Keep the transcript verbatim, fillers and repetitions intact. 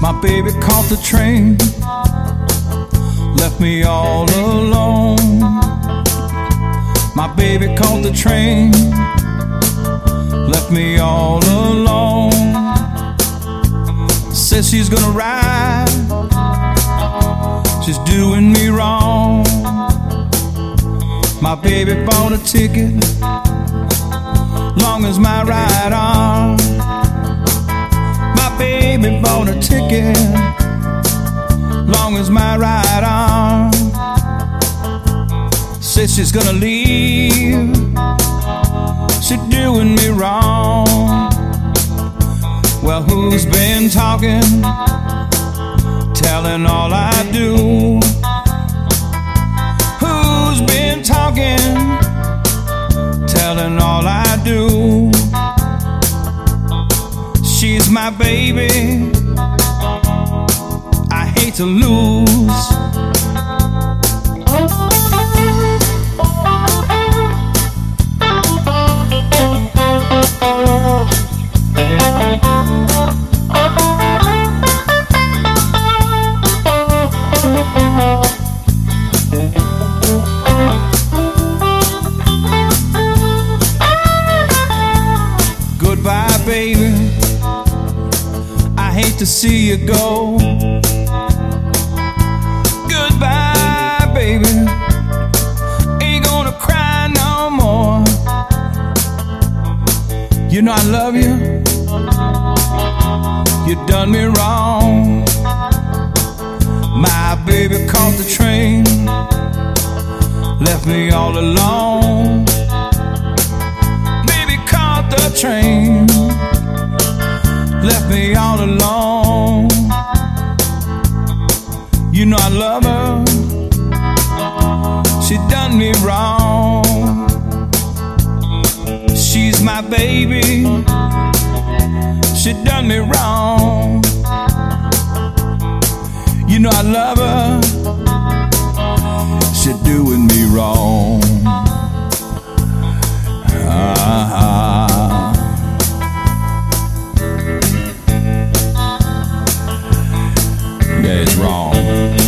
My baby caught the train, left me all alone. My baby caught the train, left me all alone. Says she's gonna ride, she's doing me wrong. My baby bought a ticket, long as my ride on. My baby bought a ticket, long as my ride on. Says she's gonna leave, she's doing me wrong. Well, who's been talking, telling all I do? Who's been talking, telling all I do? She's my baby, I hate to lose. Goodbye, baby, I hate to see you go. Goodbye, baby, ain't gonna cry no more. You know I love you, you done me wrong. My baby caught the train, left me all alone. Baby caught the train, left me all alone. You know I love her, she done me wrong. She's my baby, she done me wrong. You know I love her, she doing me wrong. Ah. Yeah, it's wrong.